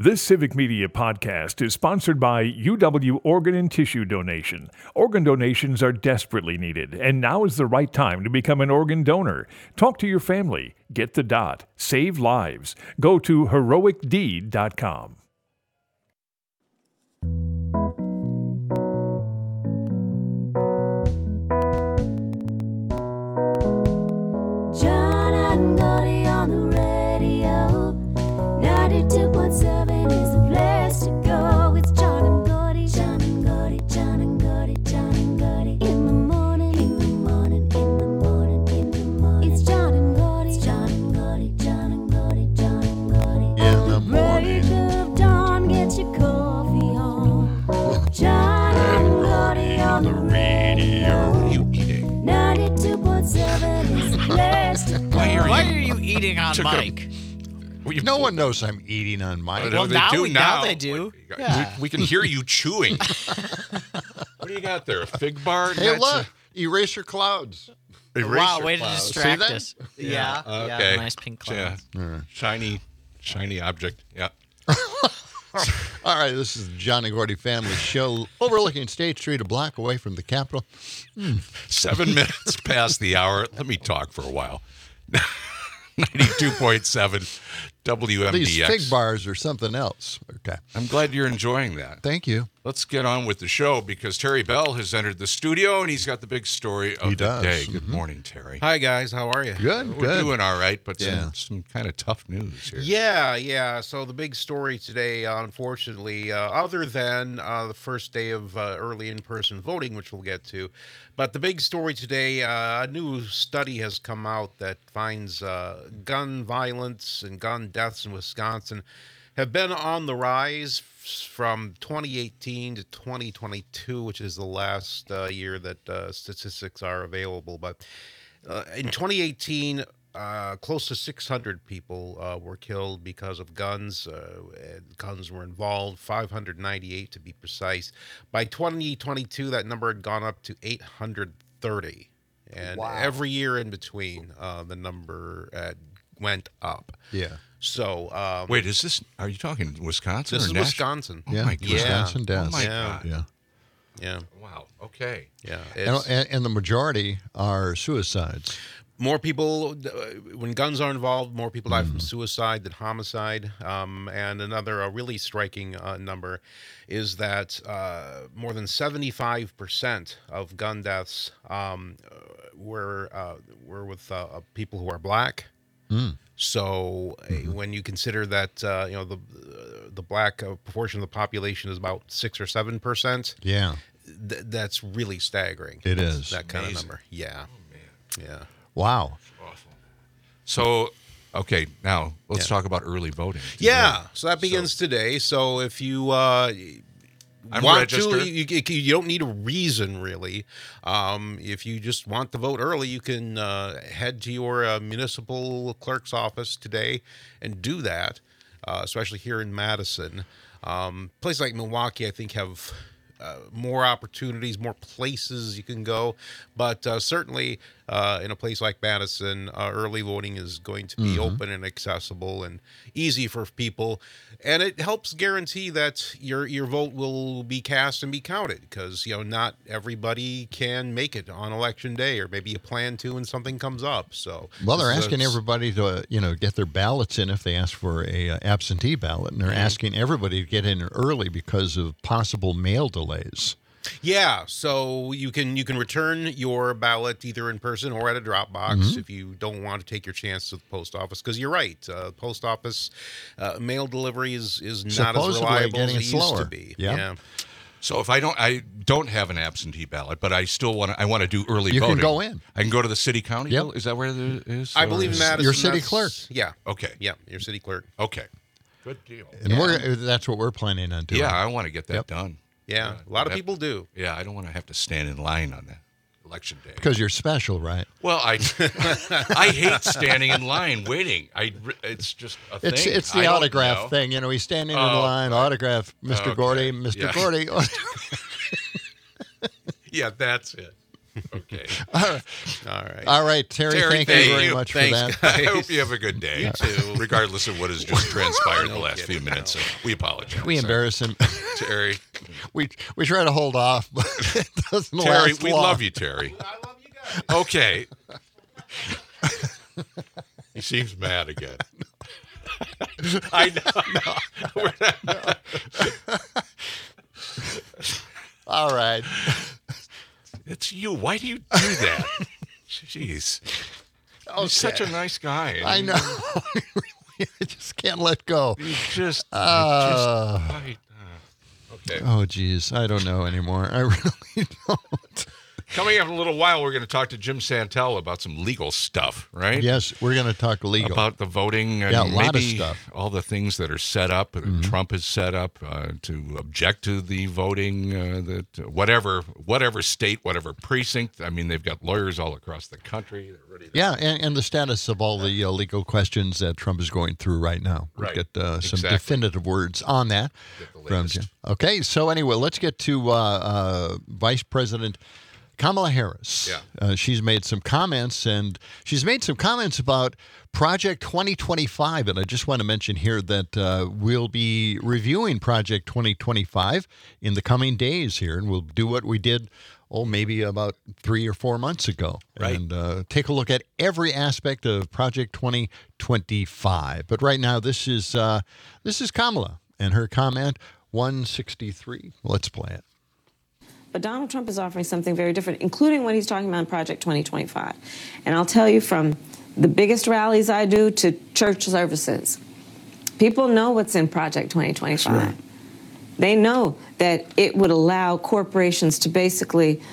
This Civic Media podcast is sponsored by UW Organ and Tissue Donation. Organ donations are desperately needed, and now is the right time to become an organ donor. Talk to your family. Get the dot. Save lives. Go to heroicdeed.com. John and Gordy on the radio. 92.7 is the place to go. It's John and Gordy, John and Gordy, John and Gordy, John and Gordy. In the morning, in the morning, in the morning, in the morning. It's John and Gordy, John and Gordy, John and Gordy, John and Gordy. In the morning. Break of dawn, get your coffee on. John and Gordy on the radio. What are you eating? 92.7 is the place to go. Why are you eating on mic? No one knows I'm eating on my. Well, now they do. Yeah. We can hear you chewing. What do you got there? A fig bar? Hey, look! Eraser clouds. Wow, way to clouds. distract See that? us. Yeah. Okay. Nice pink clouds. Yeah. Shiny object. Yeah. All right, this is the John and Gordy Family Show, overlooking State Street, a block away from the Capitol. 7 minutes past the hour. Let me talk for a while. 92.7 WMDX. These fig bars are something else. Okay. I'm glad you're enjoying that. Thank you. Let's get on with the show because Terry Bell has entered the studio and he's got the big story of He the does. day. Good morning, Terry. Hi, guys. How are you? Good, We're good. doing all right, but Yeah. some kind of tough news here. Yeah. So the big story today, unfortunately, other than the first day of early in-person voting, which we'll get to, but the big story today, a new study has come out that finds gun violence and gun deaths in Wisconsin have been on the rise from 2018 to 2022, which is the last year that statistics are available. But in 2018, close to 600 people were killed because of guns. And guns were involved, 598 to be precise. By 2022, that number had gone up to 830. And every year in between, the number went up. Yeah. So, Wait, are you talking Wisconsin this or is national? Wisconsin. Oh Yeah. my God. Wisconsin deaths. Oh my Yeah. God. Yeah. Yeah. Wow. Okay. Yeah. And the majority are suicides. More people, when guns are involved, more people die from suicide than homicide. And another really striking number is that more than 75% of gun deaths were with people who are black. So when you consider that the black proportion of the population is about 6 or 7%, Yeah. that's really staggering. It is. That kind of Amazing. number. Yeah. Oh, man. Yeah. Wow. Awful. So, okay, now let's Yeah. talk about early voting. Yeah, so that begins today. So if you I'm want registered. to, you don't need a reason really. If you just want to vote early, you can head to your municipal clerk's office today and do that. Especially here in Madison, places like Milwaukee, I think have more opportunities, more places you can go. But certainly in a place like Madison, early voting is going to be open and accessible and easy for people. And it helps guarantee that your vote will be cast and be counted because, not everybody can make it on election day, or maybe you plan to and something comes up. So, Well, they're this is asking everybody to, get their ballots in if they ask for a absentee ballot, and they're asking everybody to get in early because of possible mail delays. Yeah, so you can return your ballot either in person or at a drop box if you don't want to take your chance to the post office. Because you're right, post office mail delivery is not as Supposedly reliable as getting it used slower. to be. Yeah. Yeah. So if I don't have an absentee ballot, but I still want to do early You can voting. go in. I can go to the city county. Yep. Is that where it is? I Or believe in is- Madison. your city that's- clerk. Yeah. Okay. Yeah, your city clerk. Okay. Good deal. And that's what we're planning on doing. Yeah, I want to get that Yep. done. Yeah, a lot of that- people do. Yeah, I don't want to have to stand in line on that election day. Because you're special, right? Well, I hate standing in line waiting. It's just a thing. It's I the don't autograph know. thing. He's standing in Oh, line, autograph, Mr. Okay. Gordy, Mr. Yeah. Gordy. Yeah, that's it. Okay. All right, Terry, thank you very much for that. I hope you have a good day. You too. Regardless of what has just transpired in the last few minutes. We apologize. We embarrass him. Terry. We try to hold off, but it doesn't Terry, last we long. love you, Terry. I love you guys. Okay. He seems mad again. I know. All right. It's you. Why do you do that? Jeez. Okay. He's such a nice guy. I know. I just can't let go. You just Okay. Oh, geez. I don't know anymore. I really don't. Coming up in a little while, we're going to talk to Jim Santel about some legal stuff, right? Yes, we're going to talk legal. About the voting and a lot of maybe stuff. all the things that are set up, that Trump has set up to object to the voting, that whatever state, whatever precinct. I mean, they've got lawyers all across the country. They're ready to and the status of all the legal questions that Trump is going through right now. We'll Right. get some Exactly. definitive words on that from Jim. Okay, so anyway, let's get to Vice President Kamala Harris. Yeah. She's made some comments, and she's made some comments about Project 2025. And I just want to mention here that we'll be reviewing Project 2025 in the coming days here, and we'll do what we did, maybe about 3 or 4 months ago. Right. And take a look at every aspect of Project 2025. But right now, this is Kamala and her comment 163. Let's play it. But Donald Trump is offering something very different, including what he's talking about in Project 2025. And I'll tell you, from the biggest rallies I do to church services, people know what's in Project 2025. That's right. They know that it would allow corporations to basically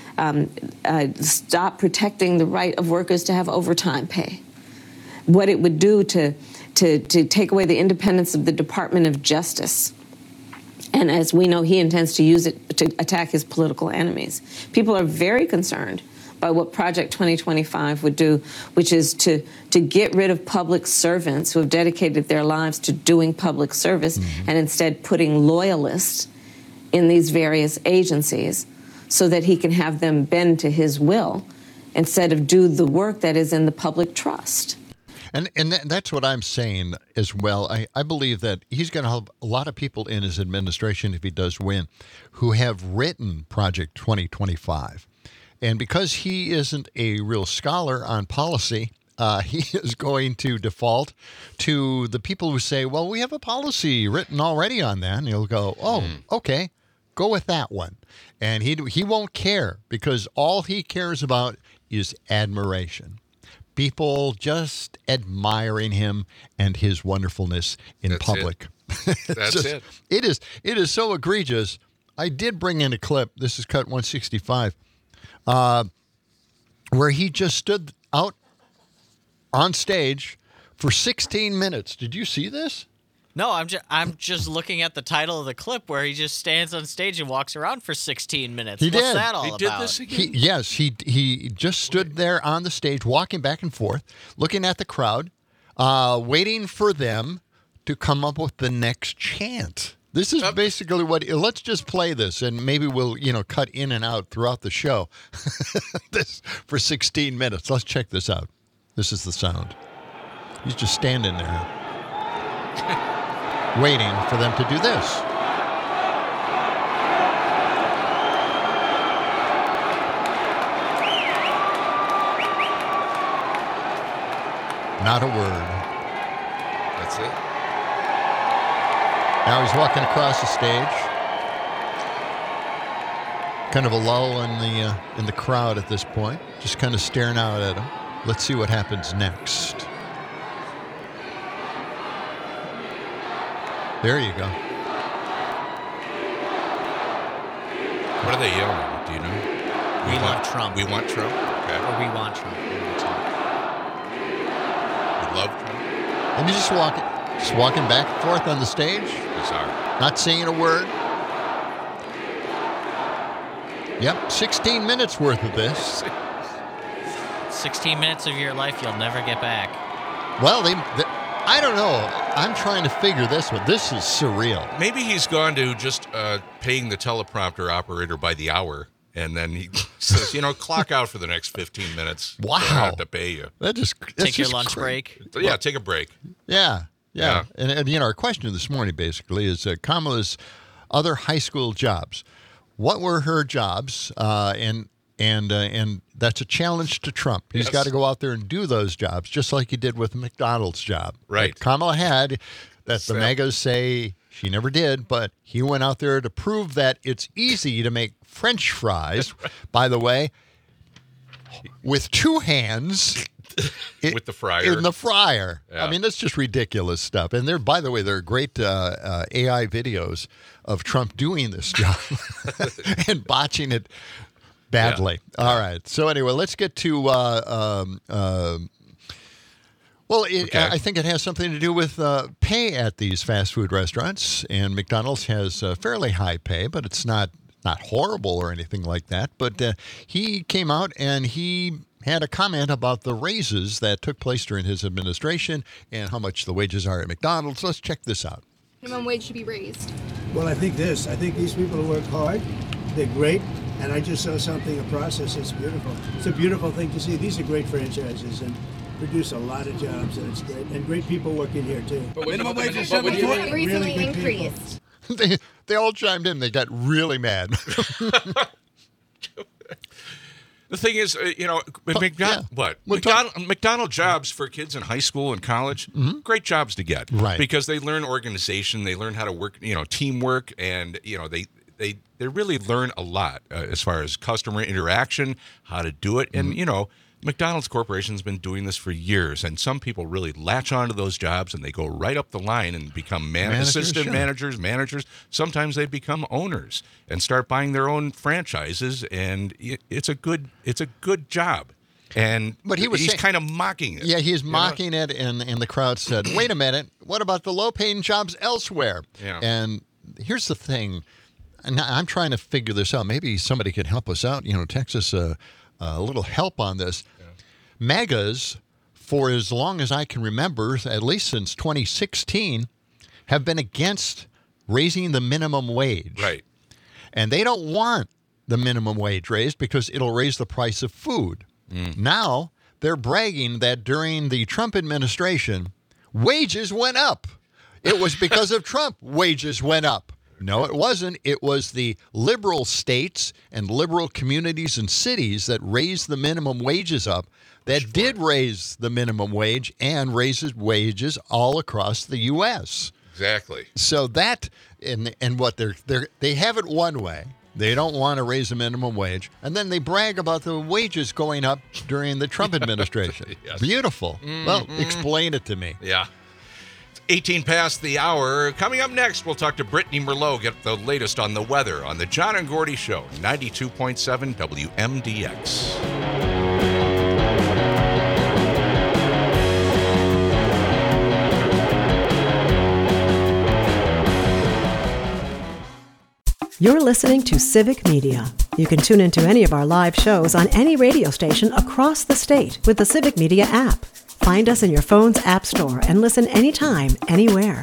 stop protecting the right of workers to have overtime pay. What it would do to take away the independence of the Department of Justice. And as we know, he intends to use it to attack his political enemies. People are very concerned by what Project 2025 would do, which is to get rid of public servants who have dedicated their lives to doing public service and instead putting loyalists in these various agencies so that he can have them bend to his will instead of do the work that is in the public trust. And that's what I'm saying as well. I believe that he's going to have a lot of people in his administration, if he does win, who have written Project 2025. And because he isn't a real scholar on policy, he is going to default to the people who say, well, we have a policy written already on that. And he'll go, okay, go with that one. And he won't care, because all he cares about is admiration. People just admiring him and his wonderfulness in That's public. That's it. It is so egregious. I did bring in a clip. This is cut 165, where he just stood out on stage for 16 minutes. Did you see this? No, I'm just looking at the title of the clip where he just stands on stage and walks around for 16 minutes. He What's did. that all He about? did this again? He just stood there on the stage, walking back and forth, looking at the crowd, waiting for them to come up with the next chant. This is basically what. Let's just play this, and maybe we'll cut in and out throughout the show. This for 16 minutes. Let's check this out. This is the sound. He's just standing there. Waiting for them to do this. Not a word. That's it. Now he's walking across the stage. Kind of a lull in the crowd at this point. Just kind of staring out at him. Let's see what happens next. There you go. What are they yelling? Do you know? We love Trump. We want Trump. Okay. Or we want Trump. We want Trump. We love Trump. And he's just walking back and forth on the stage, Bizarre. not saying a word. Yep, 16 minutes worth of this. 16 minutes of your life you'll never get back. Well, I don't know. I'm trying to figure this one. This is surreal. Maybe he's gone to just paying the teleprompter operator by the hour And then he says, clock out for the next 15 minutes. Wow. I have to pay you. That's Take your just lunch break. So, yeah, take a break. Yeah. Yeah. And our question this morning basically is Kamala's other high school jobs. What were her jobs? And that's a challenge to Trump. He's Yes. got to go out there and do those jobs, just like he did with the McDonald's job. Right. That Kamala had, that the So- MAGAs say she never did, but he went out there to prove that it's easy to make French fries, by the way, with two hands. With the fryer. In the fryer. Yeah. I mean, that's just ridiculous stuff. And by the way, there are great AI videos of Trump doing this job and botching it badly. Yeah. All right. So anyway, let's get to. I think it has something to do with pay at these fast food restaurants. And McDonald's has fairly high pay, but it's not horrible or anything like that. But he came out and he had a comment about the raises that took place during his administration and how much the wages are at McDonald's. Let's check this out. Minimum wage should be raised. Well, I think these people work hard. They're great. And I just saw something, a process that's beautiful. It's a beautiful thing to see. These are great franchises and produce a lot of jobs, and it's great. And great people working here, too. Minimum wage is recently Really good increased. They all chimed in. They got really mad. The thing is, McDonald jobs for kids in high school and college, great jobs to get. Right. Because they learn organization, they learn how to work, teamwork, and, they really learn a lot as far as customer interaction, how to do it. And, McDonald's Corporation's been doing this for years, and some people really latch onto those jobs and they go right up the line and become assistant managers. Sometimes they become owners and start buying their own franchises, and it's a good job. But he's kind of mocking it. Yeah, he's mocking it, and the crowd said, "Wait a minute, what about the low-paying jobs elsewhere?" Yeah. And here's the thing, and I'm trying to figure this out. Maybe somebody could help us out. Text us a little help on this. Yeah. MAGAs, for as long as I can remember, at least since 2016, have been against raising the minimum wage. Right. And they don't want the minimum wage raised because it'll raise the price of food. Now, they're bragging that during the Trump administration, wages went up. It was because of Trump, wages went up. No, it wasn't. It was the liberal states and liberal communities and cities that raised the minimum wages up that did raise the minimum wage and raises wages all across the U.S. Exactly. So that and what they have it one way. They don't want to raise the minimum wage, and then they brag about the wages going up during the Trump administration. Yes. Beautiful. Well, explain it to me. Yeah. 18 past the hour. Coming up next, we'll talk to Brittany Merlot, get the latest on the weather on the John and Gordy Show, 92.7 WMDX. You're listening to Civic Media. You can tune into any of our live shows on any radio station across the state with the Civic Media app. Find us in your phone's app store and listen anytime, anywhere.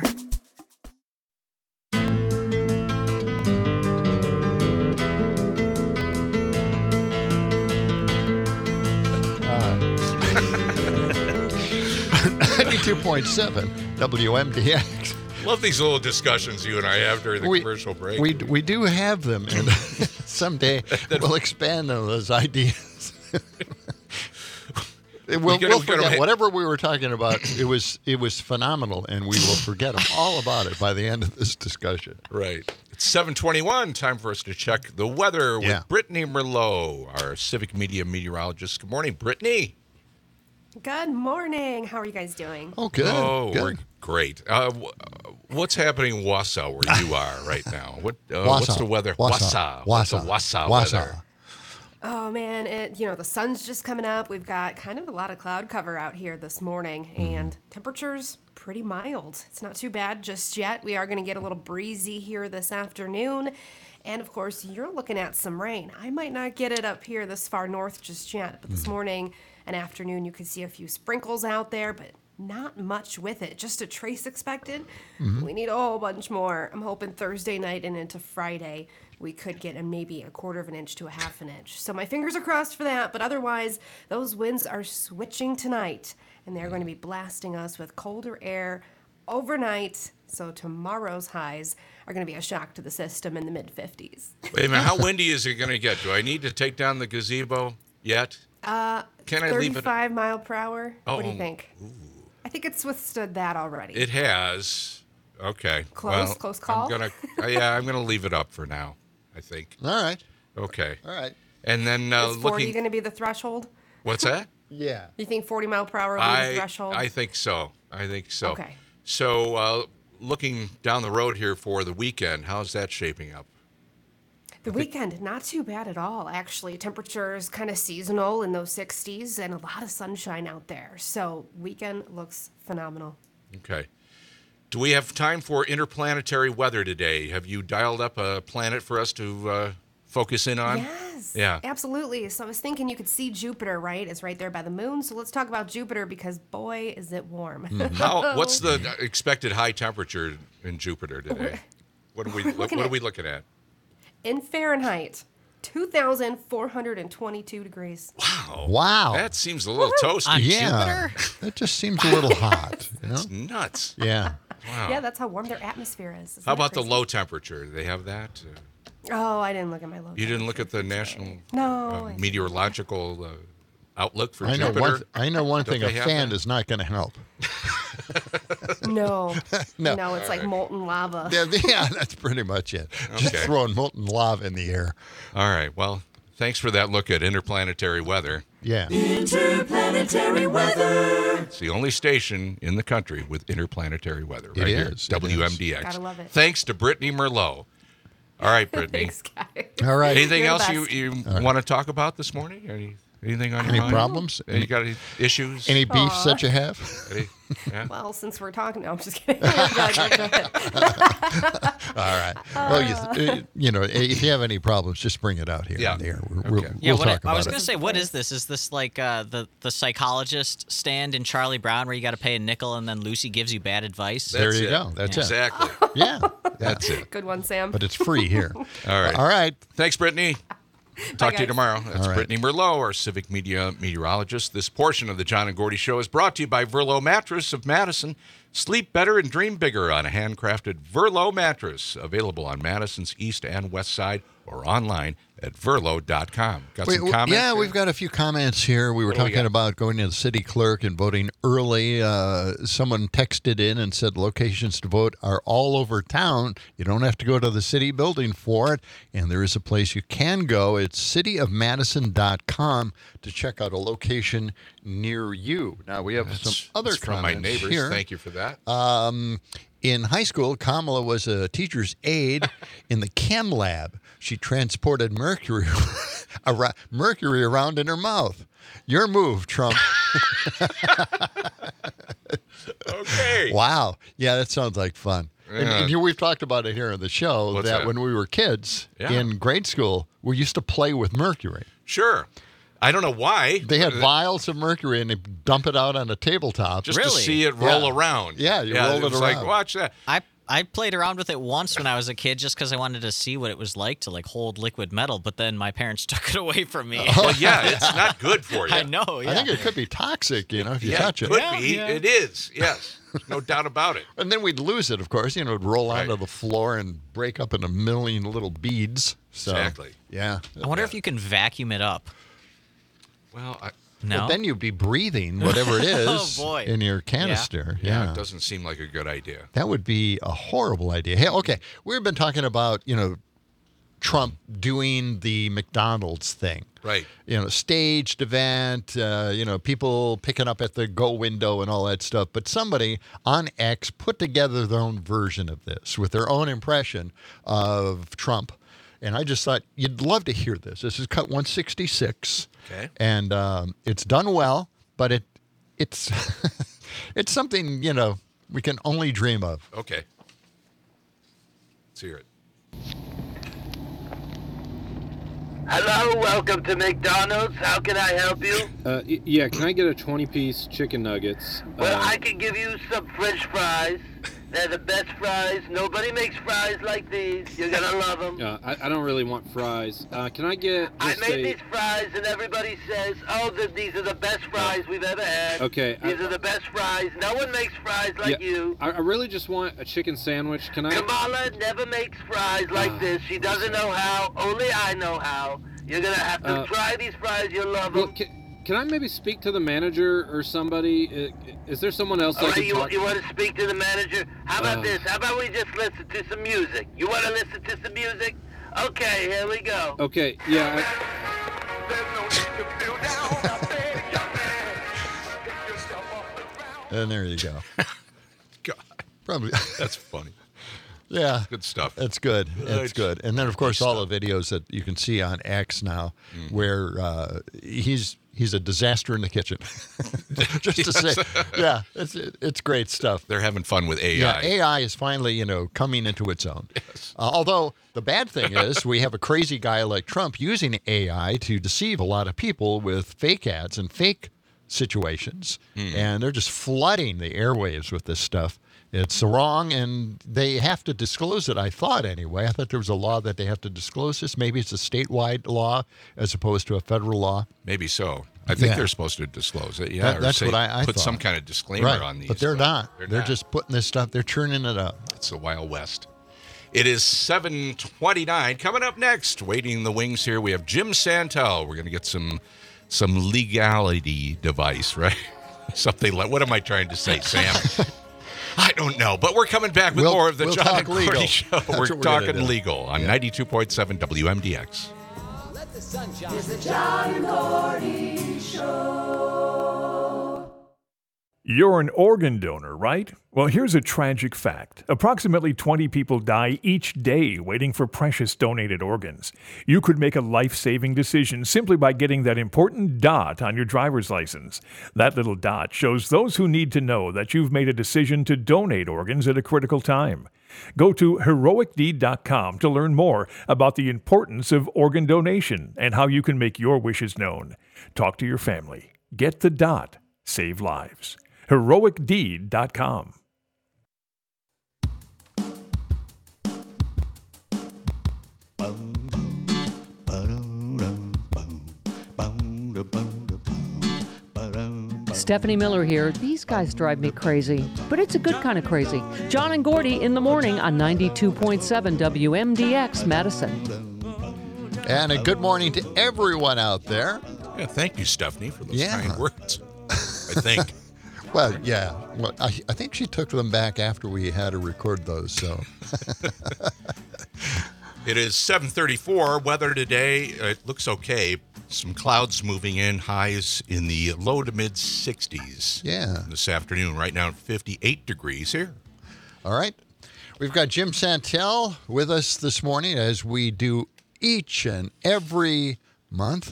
.7 WMDX. Love these little discussions you and I have during the commercial break. We do have them, and someday we'll expand on those ideas. We'll forget whatever we were talking about. It was phenomenal, and we will forget all about it by the end of this discussion. Right. It's 7:21. Time for us to check the weather with Brittany Merlot, our Civic Media meteorologist. Good morning, Brittany. Good morning. How are you guys doing? Oh, good. Oh, good. We're great. What's happening in Wausau, where you are right now? What's the weather? Wausau. What's the Wausau weather? Oh man, the sun's just coming up. We've got kind of a lot of cloud cover out here this morning, and temperatures pretty mild. It's not too bad just yet. We are going to get a little breezy here this afternoon. And of course, you're looking at some rain. I might not get it up here this far north just yet, but this morning and afternoon, you could see a few sprinkles out there, but not much with it. Just a trace expected. Mhm. We need a whole bunch more. I'm hoping Thursday night and into Friday we could get maybe a 1/4 of an inch to a 1/2 an inch. So my fingers are crossed for that, but otherwise those winds are switching tonight and they're going to be blasting us with colder air overnight. So tomorrow's highs are going to be a shock to the system in the mid-50s. Wait a minute, how windy is it going to get? Do I need to take down the gazebo yet? Can I leave it? 35 mile per hour. What do Oh, you think? I think it's withstood that already. It has. Okay. Close call? I'm gonna leave it up for now, I think. All right. Okay. All right. And then Is 40 looking. going to be the threshold? What's that? Yeah. You think 40 mile per hour will be the threshold? I think so. Okay. So looking down the road here for the weekend, how's that shaping up? The weekend, not too bad at all, actually. Temperatures kind of seasonal in those 60s and a lot of sunshine out there. So weekend looks phenomenal. Okay. Do we have time for interplanetary weather today? Have you dialed up a planet for us to focus in on? Yes. Yeah. Absolutely. So I was thinking you could see Jupiter, right? It's right there by the moon. So let's talk about Jupiter because boy, is it warm. What's the expected high temperature in Jupiter today? What are we looking at? In Fahrenheit, 2,422 degrees. Wow. That seems a little toasty. On Yeah. Jupiter? That just seems a little hot. You know? That's nuts. Yeah. Wow. Yeah, that's how warm their atmosphere is. Isn't How that about the crazy? low temperature? Do they have that? Oh, I didn't look at my low. You didn't look at the national No, I- meteorological outlook for I know Jupiter? I know one Don't thing. A they have fan that? is not going to help. No. No. No, it's like molten lava. Yeah, that's pretty much it. Just Okay. throwing molten lava in the air. All right. Well, thanks for that look at interplanetary weather. Yeah. Interplanetary weather. It's the only station in the country with interplanetary weather. Right here, is, it WMDX. Gotta love it. Thanks to Brittany Merlot. All right, Brittany. Thanks, guys. All right. Anything You're the else best. you want to talk about this morning? Anything on Any your mind? problems? You got any issues? Any beefs that you have? Yeah? Well, since we're talking, no, I'm just kidding. Go ahead. All right. Well, you know, if you have any problems, just bring it out here Yeah. on the air. Okay. We'll talk about I was it. going to say, what is this? Is this like the psychologist stand in Charlie Brown where you got to pay a nickel and then Lucy gives you bad advice? There you go. That's it. Exactly. Yeah. That's it. Good one, Sam. But it's free here. All right. All right. Thanks, Brittany. Talk to you guys. tomorrow. That's All right. Brittany Merlot, our civic media meteorologist. This portion of the John and Gordy Show is brought to you by Verlo Mattress of Madison. Sleep better and dream bigger on a handcrafted Verlo mattress. Available on Madison's east and west side or online at verlo.com. Got some comments? Yeah, here? we've got a few comments here. We were What do we talking got? about going to the city clerk and voting early. Someone texted in and said locations to vote are all over town. You don't have to go to the city building for it. And there is a place you can go. It's cityofmadison.com to check out a location near you. Now, we have some other That's from my comments neighbors. here. Thank you for that. In high school, Kamala was a teacher's aide in the chem lab. She transported mercury around in her mouth. Your move, Trump. Okay. Wow. Yeah, that sounds like fun. And we've talked about it here on the show What's that that? when we were kids Yeah. in grade school, we used to play with mercury. Sure. I don't know why. They had vials of mercury and they dump it out on a tabletop. Just to Really? see it roll Yeah. around. Yeah, you rolled it was like, around. watch that. I played around with it once when I was a kid just because I wanted to see what it was like to like hold liquid metal, but then my parents took it away from me. Well, yeah, it's not good for you. I know, yeah. I think it could be toxic, if you Yeah, touch it it. could be. It is. Yes. No doubt about it. And then we'd lose it, of course. It'd roll onto the floor and break up in a million little beads. So, Exactly. Yeah. I wonder if you can vacuum it up. Well, No? But then you'd be breathing whatever it is Oh, boy. in your canister. yeah, it doesn't seem like a good idea. That would be a horrible idea. Hey, okay, we've been talking about, Trump doing the McDonald's thing. Right. Staged event, people picking up at the go window and all that stuff. But somebody on X put together their own version of this with their own impression of Trump. And I just thought you'd love to hear this. This is cut 166. Okay. And it's done well, but it's it's something, we can only dream of. Okay. Let's hear it. Hello, welcome to McDonald's. How can I help you? Yeah, can I get a 20-piece chicken nuggets? Well, I can give you some French fries. They're the best fries. Nobody makes fries like these. You're gonna love them. I don't really want fries. Can I get I just made these fries, and everybody says, "Oh, these are the best fries we've ever had." Okay. These are the best fries. No one makes fries like you. I really just want a chicken sandwich. Can I? Kamala never makes fries like this. She doesn't know how. Only I know how. You're gonna have to try these fries. You'll love them. Can I maybe speak to the manager or somebody? Is there someone else I can talk to? You want to speak to the manager? How about this? How about we just listen to some music? You want to listen to some music? Okay, here we go. Okay, yeah. And there you go. God. Probably. That's funny. Yeah. Good stuff. It's good. It's good. And then, of course, all the videos that you can see on X now where he's a disaster in the kitchen. Just to say, yeah, it's great stuff. They're having fun with AI. Yeah, AI is finally, coming into its own. Yes. Although the bad thing is we have a crazy guy like Trump using AI to deceive a lot of people with fake ads and fake situations. And they're just flooding the airwaves with this stuff. It's wrong, and they have to disclose it, I thought, anyway. I thought there was a law that they have to disclose this. Maybe it's a statewide law as opposed to a federal law. Maybe so. I think they're supposed to disclose it. Yeah, that's what I put thought. some kind of disclaimer on these. But they're not. They're just putting this stuff, they're churning it up. It's the Wild West. It is 7:29. Coming up next, waiting in the wings here, we have Jim Santel. We're going to get some legality device, right? Something like, what am I trying to say, Sam? I don't know, but we're coming back with more of the John and Gordy Show. We're talking legal on 92.7 WMDX. It's the John and Gordy Show. You're an organ donor, right? Well, here's a tragic fact. Approximately 20 people die each day waiting for precious donated organs. You could make a life-saving decision simply by getting that important dot on your driver's license. That little dot shows those who need to know that you've made a decision to donate organs at a critical time. Go to heroicdeed.com to learn more about the importance of organ donation and how you can make your wishes known. Talk to your family. Get the dot. Save lives. heroicdeed.com. Stephanie Miller here. These guys drive me crazy, but it's a good kind of crazy. John and Gordy in the morning on 92.7 WMDX Madison. And a good morning to everyone out there. Yeah, thank you, Stephanie, for those kind words. I think. Well, yeah. Well, I think she took them back after we had to record those. So it is 7:34. Weather today, it looks okay. Some clouds moving in, highs in the low to mid 60s. Yeah. This afternoon, right now 58 degrees here. All right. We've got Jim Santel with us this morning, as we do each and every month.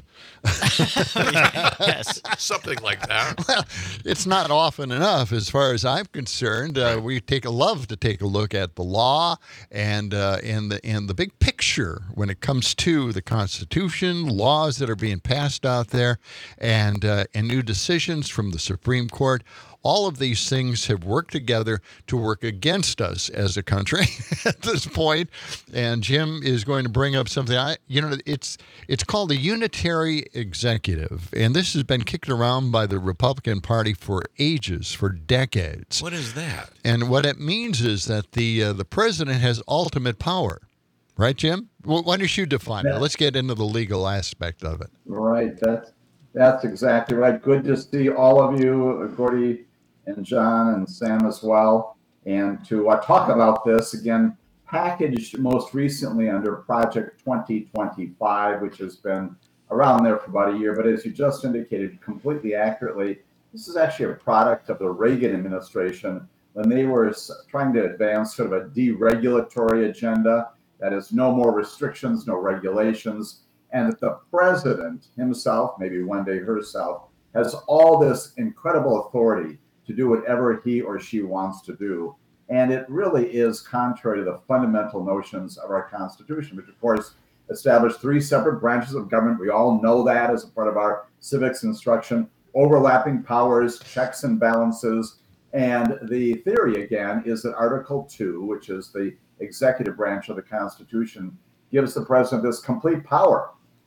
Yes, something like that. Well, it's not often enough as far as I'm concerned. We love to take a look at the law and the big picture when it comes to the Constitution, laws that are being passed out there, and new decisions from the Supreme Court. All of these things have worked together to work against us as a country at this point. And Jim is going to bring up something. It's called the unitary executive, and this has been kicked around by the Republican Party for ages, for decades. What is that? And what it means is that the president has ultimate power, right, Jim? Well, why don't you define it? Let's get into the legal aspect of it. Right. That's exactly right. Good to see all of you, Gordy and John and Sam as well, and to talk about this again, packaged most recently under Project 2025, which has been around there for about a year. But as you just indicated completely accurately, this is actually a product of the Reagan administration when they were trying to advance sort of a deregulatory agenda. That is, no more restrictions, no regulations, and that the president himself, maybe one day herself, has all this incredible authority to do whatever he or she wants to do. And it really is contrary to the fundamental notions of our Constitution, which, of course, established 3 separate branches of government. We all know that as a part of our civics instruction, overlapping powers, checks and balances. And the theory, again, is that Article 2, which is the executive branch of the Constitution, gives the president this complete power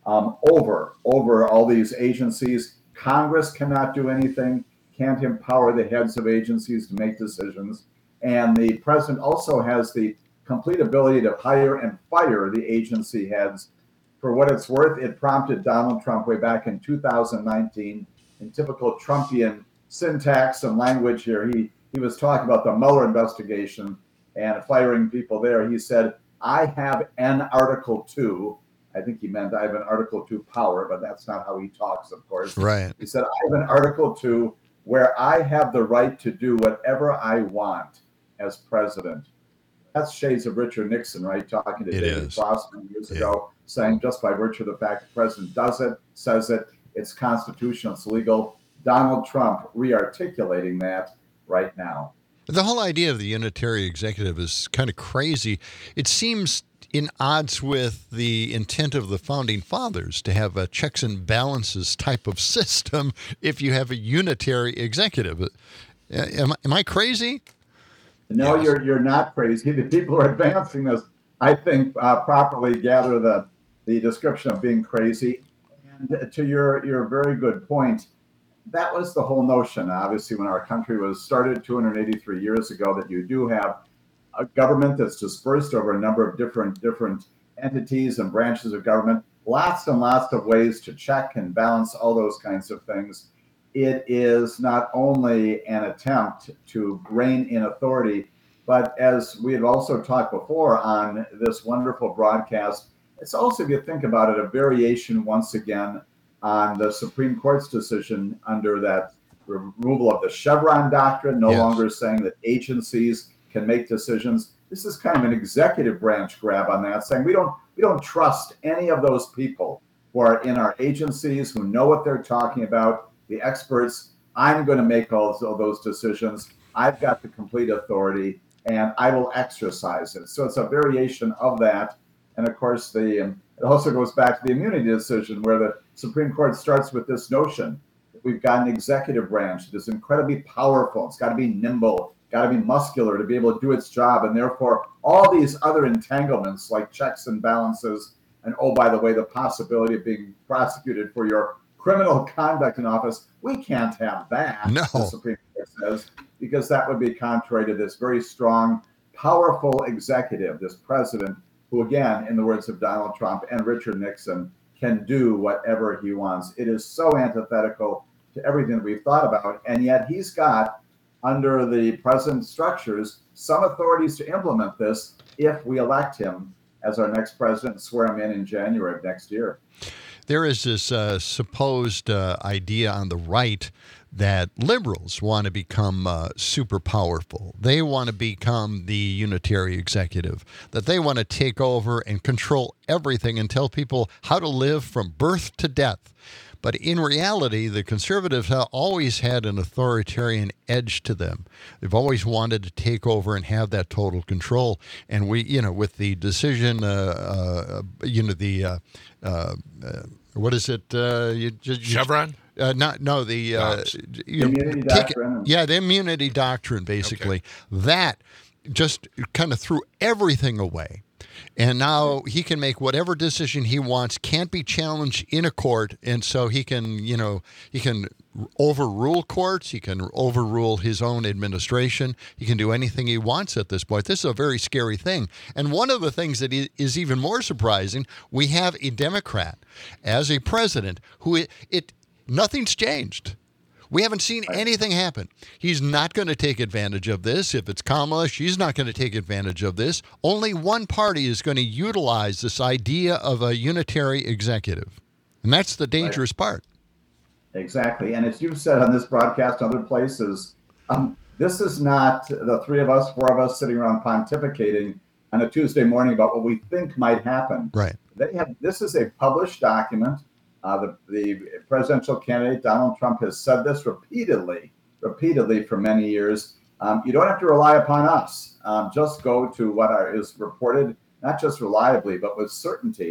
over all these agencies. Congress cannot do anything, can't empower the heads of agencies to make decisions. And the president also has the complete ability to hire and fire the agency heads. For what it's worth, it prompted Donald Trump way back in 2019, in typical Trumpian syntax and language here. He was talking about the Mueller investigation and firing people there. He said, I have an Article 2. I think he meant I have an Article 2 power, but that's not how he talks, of course. Right. He said, I have an Article 2 where I have the right to do whatever I want as president. That's shades of Richard Nixon, right? Talking to David Crossman years ago, saying just by virtue of the fact the president does it, says it, it's constitutional, it's legal. Donald Trump re-articulating that right now. The whole idea of the unitary executive is kind of crazy. It seems in odds with the intent of the founding fathers to have a checks and balances type of system if you have a unitary executive. Am I crazy? No, yes. You're not crazy. The people who are advancing this, I think, properly gather the description of being crazy. And to your very good point, that was the whole notion, obviously, when our country was started 283 years ago, that you do have a government that's dispersed over a number of different entities and branches of government, lots and lots of ways to check and balance all those kinds of things. It is not only an attempt to rein in authority, but as we have also talked before on this wonderful broadcast, it's also, if you think about it, a variation once again on the Supreme Court's decision under that removal of the Chevron doctrine, no longer saying that agencies can make decisions. This is kind of an executive branch grab on that, saying we don't trust any of those people who are in our agencies, who know what they're talking about, the experts. I'm going to make all of those decisions. I've got the complete authority, and I will exercise it. So it's a variation of that. And of course, it also goes back to the immunity decision, where the Supreme Court starts with this notion that we've got an executive branch that is incredibly powerful. It's got to be nimble, got to be muscular to be able to do its job. And therefore, all these other entanglements like checks and balances, and oh, by the way, the possibility of being prosecuted for your criminal conduct in office, we can't have that, no. The Supreme Court says, because that would be contrary to this very strong, powerful executive, this president, who, again, in the words of Donald Trump and Richard Nixon, can do whatever he wants. It is so antithetical to everything that we've thought about, and yet he's got, under the present structures, some authorities to implement this if we elect him as our next president and swear him in January of next year. There is this supposed idea on the right that liberals want to become super powerful. They want to become the unitary executive, that they want to take over and control everything and tell people how to live from birth to death. But in reality, the conservatives have always had an authoritarian edge to them. They've always wanted to take over and have that total control. And we, with the decision, what is it? Chevron? The immunity doctrine. The immunity doctrine, basically. Okay. That just kind of threw everything away. And now he can make whatever decision he wants, can't be challenged in a court. And so he can overrule courts. He can overrule his own administration. He can do anything he wants at this point. This is a very scary thing. And one of the things that is even more surprising, we have a Democrat as a president who nothing's changed. We haven't seen anything happen. He's not going to take advantage of this. If it's Kamala, she's not going to take advantage of this. Only one party is going to utilize this idea of a unitary executive. And that's the dangerous part. Exactly. And as you've said on this broadcast and other places, this is not the four of us sitting around pontificating on a Tuesday morning about what we think might happen. Right. This is a published document. The presidential candidate, Donald Trump, has said this repeatedly for many years. You don't have to rely upon us. Just go to what is reported, not just reliably, but with certainty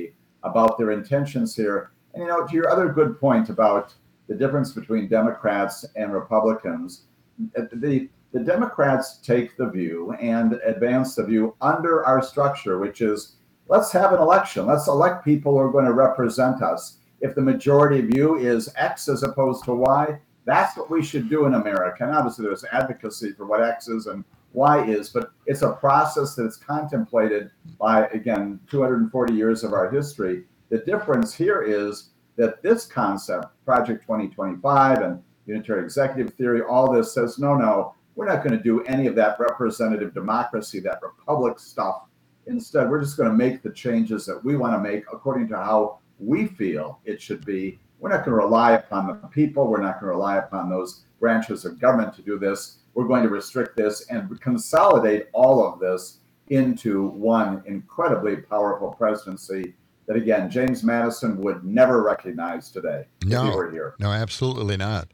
about their intentions here. And, to your other good point about the difference between Democrats and Republicans, the Democrats take the view and advance the view under our structure, which is, let's have an election. Let's elect people who are going to represent us. If the majority view is X as opposed to Y, that's what we should do in America. And obviously there's advocacy for what X is and Y is, but it's a process that's contemplated by, again, 240 years of our history. The difference here is that this concept, Project 2025 and unitary executive theory, all this says, no, we're not going to do any of that representative democracy, that republic stuff. Instead, we're just going to make the changes that we want to make according to how we feel it should be. We're not going to rely upon the people. We're not going to rely upon those branches of government to do this. We're going to restrict this and consolidate all of this into one incredibly powerful presidency that, again, James Madison would never recognize today if he were here. No, absolutely not.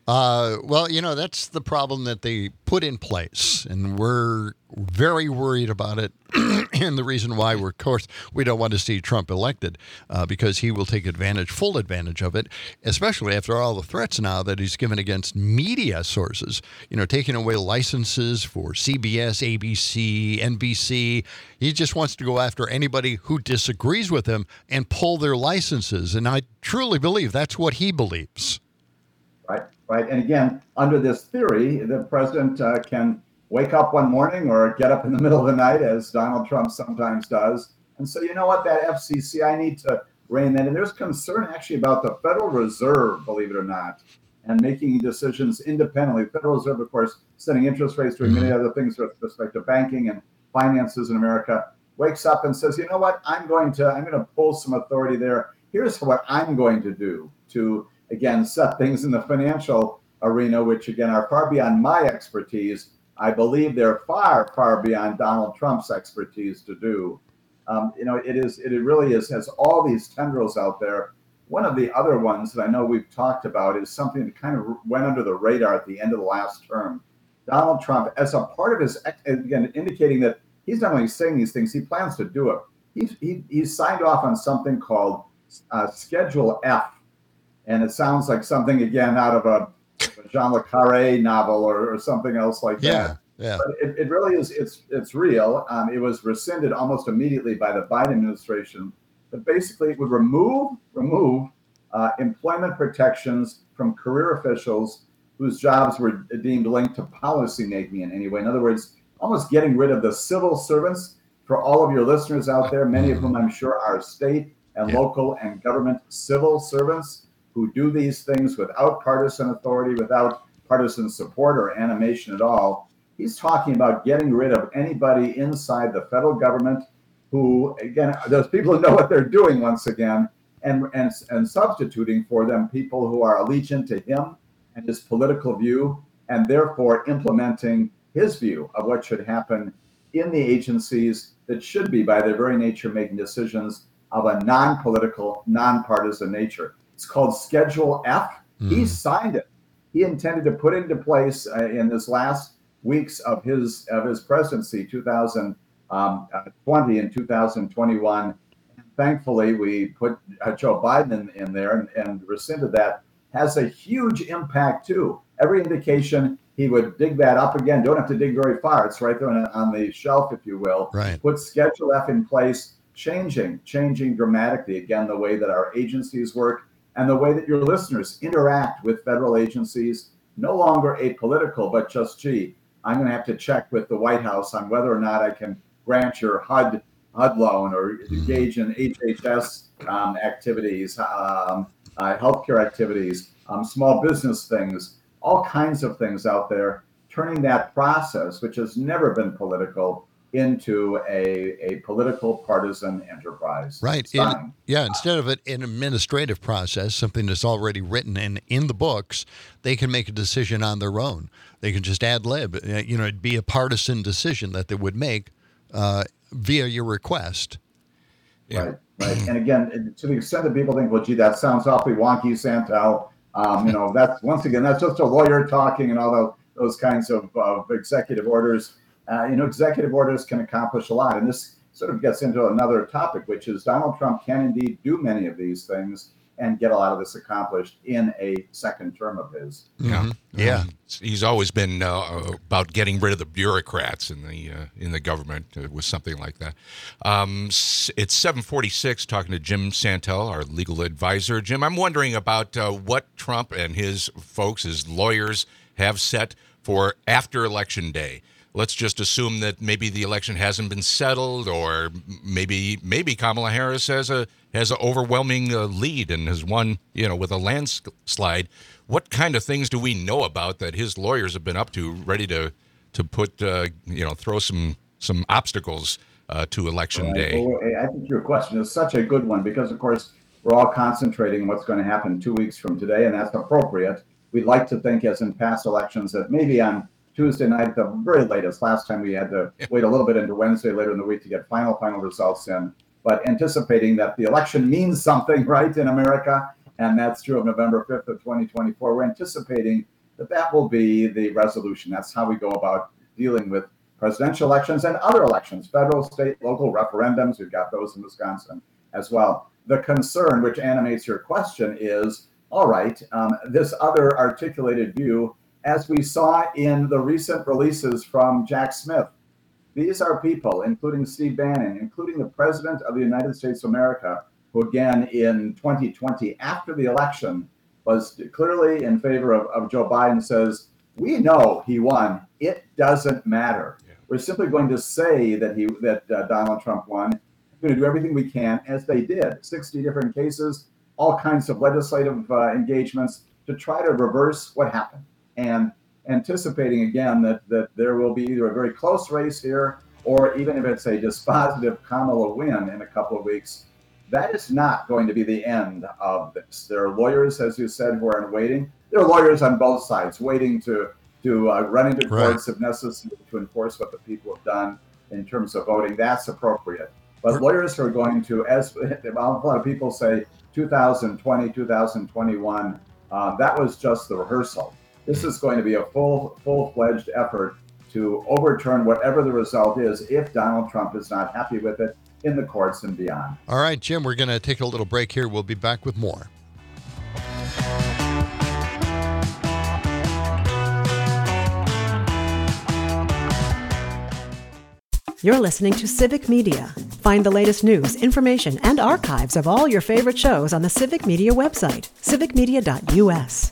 Well, that's the problem that they put in place, and we're very worried about it. And the reason why of course, we don't want to see Trump elected because he will take full advantage of it, especially after all the threats now that he's given against media sources, taking away licenses for CBS, ABC, NBC. He just wants to go after anybody who disagrees with him and pull their licenses. And I truly believe that's what he believes. Right. And again, under this theory, the president can wake up one morning or get up in the middle of the night, as Donald Trump sometimes does, and say, you know what, that FCC, I need to rein that in. There's concern actually about the Federal Reserve, believe it or not, and making decisions independently. The Federal Reserve, of course, setting interest rates, doing many other things with respect to banking and finances in America, wakes up and says, you know what, I'm going to pull some authority there. Here's what I'm going to do to, again, set things in the financial arena, which, again, are far beyond my expertise. I believe they're far, far beyond Donald Trump's expertise to do. It really has all these tendrils out there. One of the other ones that I know we've talked about is something that kind of went under the radar at the end of the last term. Donald Trump, as a part of his, again, indicating that he's not only saying these things, he plans to do it. He's signed off on something called Schedule F. And it sounds like something, again, out of a Jean Le Carré novel or something else like that. Yeah. But it really is, it's real. It was rescinded almost immediately by the Biden administration. But basically, it would remove employment protections from career officials whose jobs were deemed linked to policymaking in any way. In other words, almost getting rid of the civil servants. For all of your listeners out there, many of whom I'm sure are state and local and government civil servants who do these things without partisan authority, without partisan support or animation at all. He's talking about getting rid of anybody inside the federal government who, again, those people who know what they're doing once again, and substituting for them people who are allegiant to him and his political view, and therefore implementing his view of what should happen in the agencies that should be, by their very nature, making decisions of a non-political, non-partisan nature. It's called Schedule F. He signed it. He intended to put it into place in this last weeks of his presidency, 2020 and 2021. Thankfully, we put Joe Biden in there and rescinded that. Has a huge impact too. Every indication he would dig that up again. Don't have to dig very far. It's right there on the shelf, if you will. Right. Put Schedule F in place, changing dramatically, again, the way that our agencies work and the way that your listeners interact with federal agencies. No longer apolitical, but just, I'm going to have to check with the White House on whether or not I can grant your HUD loan or engage in HHS activities, healthcare activities, small business things, all kinds of things out there, turning that process, which has never been political, into a political partisan enterprise. Right. Instead of an administrative process, something that's already written and in the books, they can make a decision on their own. They can just ad lib. It'd be a partisan decision that they would make via your request. Yeah. Right. And again, to the extent that people think, well, gee, that sounds awfully wonky, Santel. That's just a lawyer talking and all those kinds of executive orders. Executive orders can accomplish a lot. And this sort of gets into another topic, which is Donald Trump can indeed do many of these things and get a lot of this accomplished in a second term of his. Yeah. He's always been about getting rid of the bureaucrats in the government with something like that. It's 7:46. Talking to Jim Santel, our legal advisor. Jim, I'm wondering about what Trump and his folks, his lawyers, have set for after Election Day. Let's just assume that maybe the election hasn't been settled, or maybe Kamala Harris has an overwhelming lead and has won, with a landslide. What kind of things do we know about that his lawyers have been up to, ready to put, throw some obstacles to Election Day? Well, I think your question is such a good one because, of course, we're all concentrating on what's going to happen 2 weeks from today, and that's appropriate. We'd like to think, as in past elections, that maybe on Tuesday night, the very latest. Last time we had to wait a little bit into Wednesday later in the week to get final results in. But anticipating that the election means something, right, in America, and that's true of November 5th of 2024. We're anticipating that will be the resolution. That's how we go about dealing with presidential elections and other elections, federal, state, local referendums. We've got those in Wisconsin as well. The concern, which animates your question, is, all right, this other articulated view, as we saw in the recent releases from Jack Smith. These are people, including Steve Bannon, including the President of the United States of America, who again in 2020, after the election, was clearly in favor of Joe Biden, says, we know he won. It doesn't matter. Yeah. We're simply going to say that Donald Trump won. We're going to do everything we can, as they did. 60 different cases, all kinds of legislative engagements to try to reverse what happened. And anticipating again that there will be either a very close race here, or even if it's a dispositive Kamala win in a couple of weeks, that is not going to be the end of this. There are lawyers, as you said, who are in waiting. There are lawyers on both sides waiting to run into courts if necessary to enforce what the people have done in terms of voting. That's appropriate. But lawyers who are going to, as a lot of people say, 2020, 2021, that was just the rehearsal. This is going to be a full-fledged effort to overturn whatever the result is if Donald Trump is not happy with it in the courts and beyond. All right, Jim, we're going to take a little break here. We'll be back with more. You're listening to Civic Media. Find the latest news, information, and archives of all your favorite shows on the Civic Media website, civicmedia.us.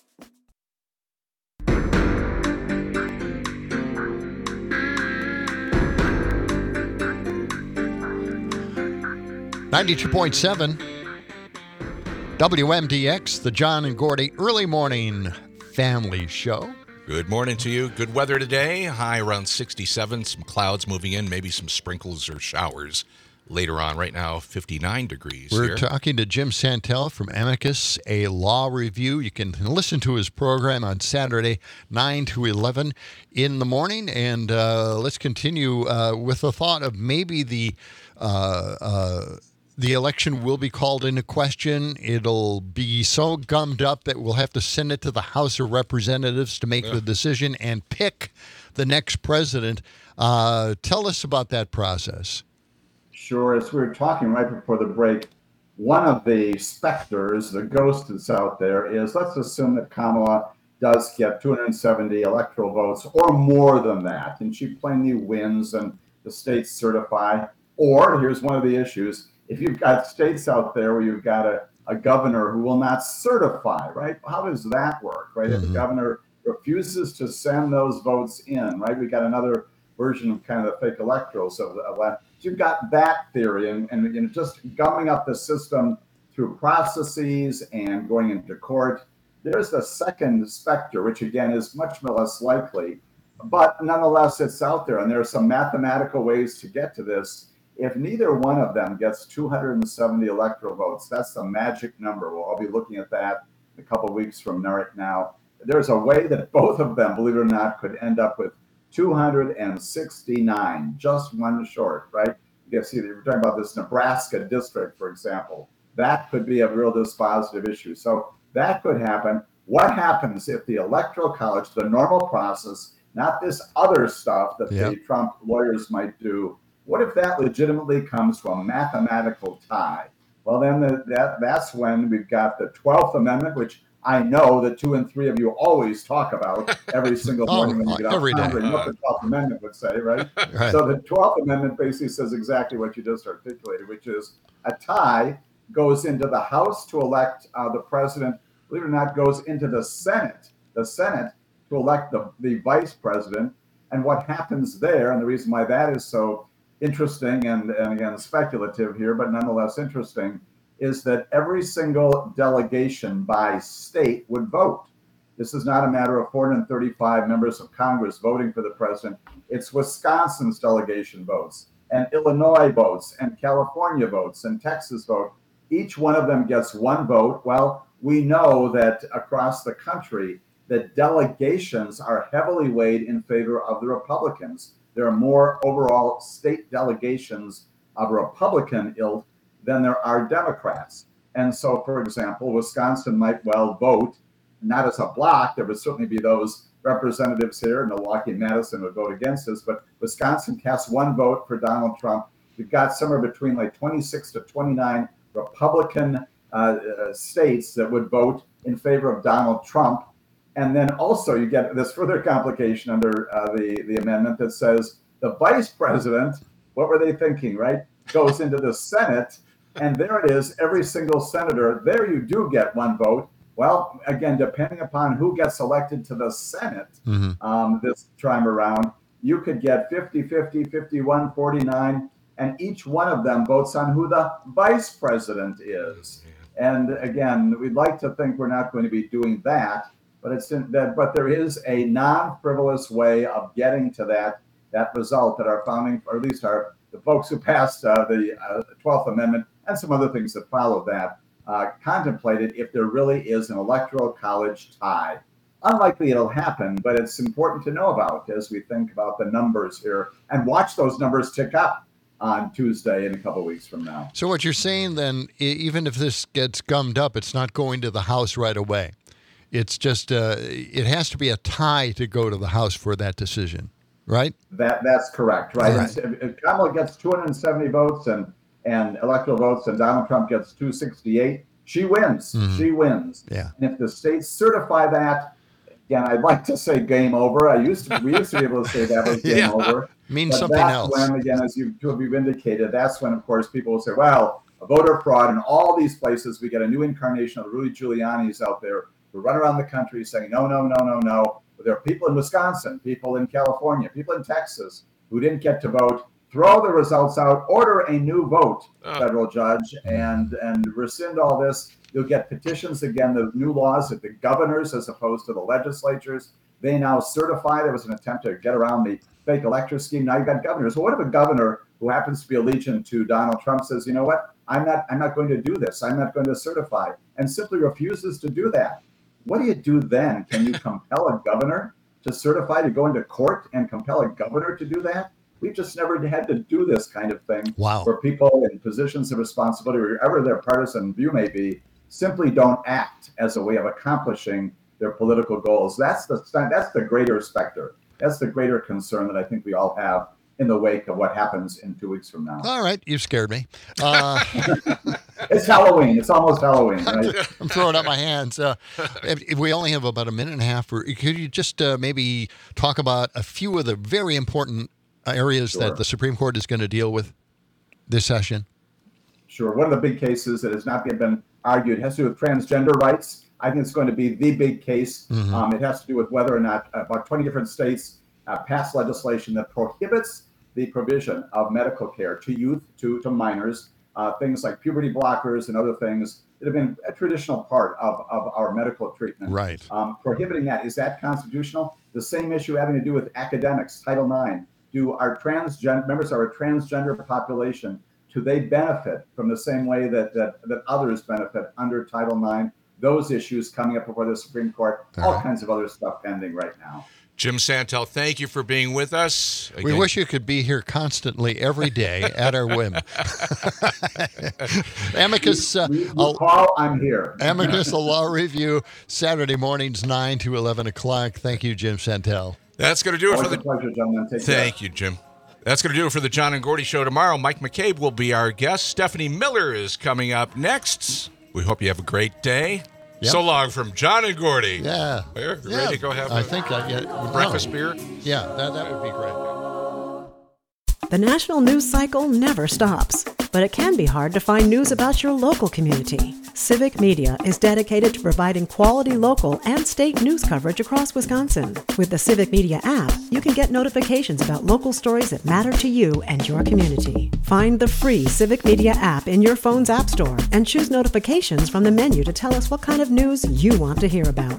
.7 WMDX, the John and Gordy Early Morning Family Show. Good morning to you. Good weather today. High around 67. Some clouds moving in, maybe some sprinkles or showers later on. Right now, 59 degrees. We're talking to Jim Santel from Amicus, a law review. You can listen to his program on Saturday, 9 to 11 in the morning. And let's continue with the thought of maybe the election will be called into question. It'll be so gummed up that we'll have to send it to the House of Representatives to make the decision and pick the next president. Tell us about that process. Sure. As we were talking right before the break, one of the specters, the ghost that's out there is, let's assume that Kamala does get 270 electoral votes or more than that, and she plainly wins and the states certify. Or here's one of the issues. If you've got states out there where you've got a governor who will not certify, right? How does that work, right? If the governor refuses to send those votes in, right? We got another version of kind of the fake electorals of that. So you've got that theory and just gumming up the system through processes and going into court. There's the second specter, which again is much less likely, but nonetheless it's out there. And there are some mathematical ways to get to this. If neither one of them gets 270 electoral votes, that's the magic number. We'll all be looking at that a couple of weeks from right now. There's a way that both of them, believe it or not, could end up with 269, just one short, right? You see, you're talking about this Nebraska district, for example. That could be a real dispositive issue. So that could happen. What happens if the Electoral College, the normal process, not this other stuff that the Trump lawyers might do, What if that legitimately comes to a mathematical tie? Well, then that's when we've got the 12th Amendment, which I know that 2 and 3 of you always talk about every single morning when you get up, wondering what the 12th Amendment would say, right? So the 12th Amendment basically says exactly what you just articulated, which is a tie goes into the House to elect the president, believe it or not, goes into the Senate to elect the vice president. And what happens there, and the reason why that is so interesting and again speculative here, but nonetheless interesting, is that every single delegation by state would vote. This is not a matter of 435 members of Congress voting for the president. It's Wisconsin's delegation votes, and Illinois votes, and California votes, and Texas vote. Each one of them gets one vote. Well, we know that across the country, the delegations are heavily weighed in favor of the Republicans. There are more overall state delegations of Republican ilk than there are Democrats. And so, for example, Wisconsin might well vote, not as a block. There would certainly be those representatives here. Milwaukee and Madison would vote against this, but Wisconsin casts one vote for Donald Trump. We've got somewhere between like 26 to 29 Republican states that would vote in favor of Donald Trump. And then also you get this further complication under the amendment that says the vice president, what were they thinking, right? Goes into the Senate, and there it is, every single senator, there you do get one vote. Well, again, depending upon who gets elected to the Senate this time around, you could get 50-50, 51-49, and each one of them votes on who the vice president is. And again, we'd like to think we're not going to be doing that, but there is a non-frivolous way of getting to that result that our founding, or at least the folks who passed the 12th Amendment and some other things that followed that contemplated if there really is an electoral college tie. Unlikely it'll happen, but it's important to know about as we think about the numbers here and watch those numbers tick up on Tuesday in a couple of weeks from now. So what you're saying then, even if this gets gummed up, it's not going to the House right away. It's just it has to be a tie to go to the House for that decision, right? That's correct, right? Right. If Kamala gets 270 votes and electoral votes, and Donald Trump gets 268, she wins. She wins. Yeah. And if the states certify that, again, I'd like to say game over. We used to be able to say that was game over. Means but something else. That's when, again, as you've indicated, that's when, of course, people will say, well, a voter fraud in all these places. We get a new incarnation of Rudy Giuliani's out there who run around the country saying, no. But there are people in Wisconsin, people in California, people in Texas who didn't get to vote. Throw the results out, order a new vote, federal judge, and rescind all this. You'll get petitions again, the new laws that the governors, as opposed to the legislatures, they now certify. There was an attempt to get around the fake elector scheme. Now you've got governors. Well, what if a governor who happens to be allegiant to Donald Trump says, you know what, I'm not going to do this. I'm not going to certify, and simply refuses to do that? What do you do then? Can you compel a governor to certify, to go into court and compel a governor to do that? We've just never had to do this kind of thing. Wow. Where people in positions of responsibility, wherever their partisan view may be, simply don't act as a way of accomplishing their political goals. That's the greater specter. That's the greater concern that I think we all have in the wake of what happens in 2 weeks from now. All right, you've scared me. It's Halloween. It's almost Halloween, right? I'm throwing up my hands. If we only have about a minute and a half, could you just maybe talk about a few of the very important areas that the Supreme Court is going to deal with this session? Sure. One of the big cases that has not yet been argued has to do with transgender rights. I think it's going to be the big case. It has to do with whether or not about 20 different states passed legislation that prohibits the provision of medical care to youth, to minors, things like puberty blockers and other things that have been a traditional part of our medical treatment. Right. Prohibiting that, is that constitutional? The same issue having to do with academics, Title IX. Do our members of our transgender population, do they benefit from the same way that others benefit under Title IX? Those issues coming up before the Supreme Court, all kinds of other stuff pending right now. Jim Santel, thank you for being with us. Again. We wish you could be here constantly every day at our whim. Amicus, call, I'm here. Amicus, a law review, Saturday mornings, 9 to 11 o'clock. Thank you, Jim Santel. That's going to do it for the pleasure, gentlemen. Take Thank you, Jim. That's going to do it for the John and Gordy Show tomorrow. Mike McCabe will be our guest. Stephanie Miller is coming up next. We hope you have a great day. Yep. So long from John and Gordy. Yeah. Ready to go have breakfast beer? Yeah, that would be great. The national news cycle never stops, but it can be hard to find news about your local community. Civic Media is dedicated to providing quality local and state news coverage across Wisconsin. With the Civic Media app, you can get notifications about local stories that matter to you and your community. Find the free Civic Media app in your phone's app store and choose notifications from the menu to tell us what kind of news you want to hear about.